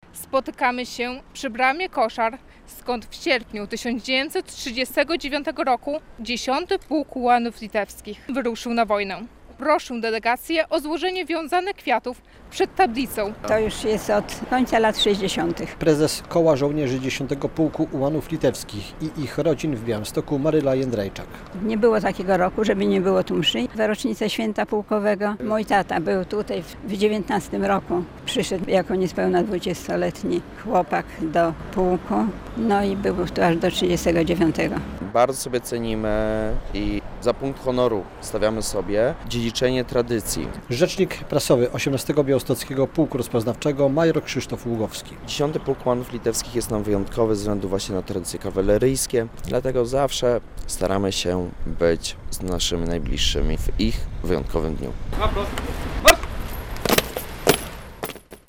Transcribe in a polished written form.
Spotykamy się przy bramie Koszar, skąd w sierpniu 1939 roku 10. Pułk Ułanów Litewskich wyruszył na wojnę. Proszę delegację o złożenie wiązanych kwiatów przed tablicą. To już jest od końca lat 60. Prezes Koła Żołnierzy 10. Pułku Ułanów Litewskich i ich rodzin w Białymstoku Maryla Jędrajczak. Nie było takiego roku, żeby nie było tu mszy. W rocznicę święta pułkowego mój tata był tutaj w 19 roku. Przyszedł jako niespełna 20-letni chłopak do pułku, no i był tu aż do 39. Bardzo sobie cenimy i za punkt honoru stawiamy sobie dziedziczenie tradycji. Rzecznik prasowy 18. Białostockiego Pułku Rozpoznawczego major Krzysztof Ługowski. 10. Pułk Ułanów Litewskich jest nam wyjątkowy ze względu właśnie na tradycje kawaleryjskie, dlatego zawsze staramy się być z naszymi najbliższymi w ich wyjątkowym dniu.